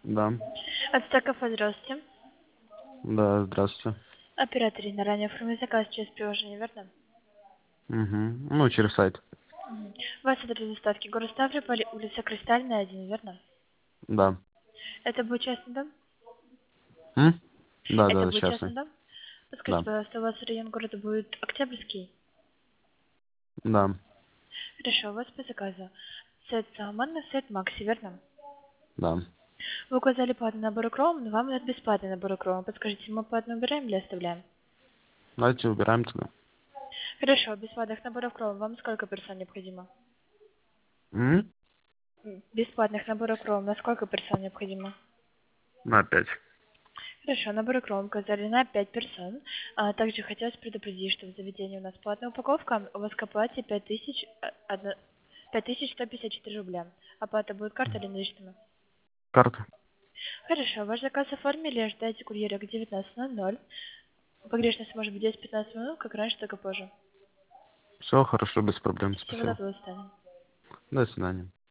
Да. От кафе, здравствуйте. Да, здравствуйте. Оператор Инна, ранее оформил заказ через приложение, верно? Угу. Ну, через сайт. Мгм. Вас адрес доставки город Ставрополь, улица Кристальная, 1, верно? Да. Это будет частный дом? М? Да, Это да, будет частный частный. дом? Подскажите, Да. пожалуйста, у вас район города будет Октябрьский? Да. Хорошо, у вас по заказу. Сет Салмон, сет Макси, верно? Да. Вы указали платный набор укрома, но вам это бесплатный набор укрома. Подскажите, мы платно убираем или оставляем? Давайте убираем тогда. Хорошо, бесплатных наборов укрома вам сколько персон необходимо? М? Бесплатных наборов укрома на сколько персон необходимо? На 5. Хорошо, набор икром указали на 5 персон. Также хотелось предупредить, что в заведении у нас платная упаковка. У вас к оплате 5154 рубля. Оплата будет картой или наличными? Карта. Хорошо, ваш заказ оформили, ожидайте курьера к 19:00. Погрешность может быть 10-15 минут, как раньше, так и позже. Все хорошо, без проблем. Всего Спасибо. доброго, до свидания. До свидания.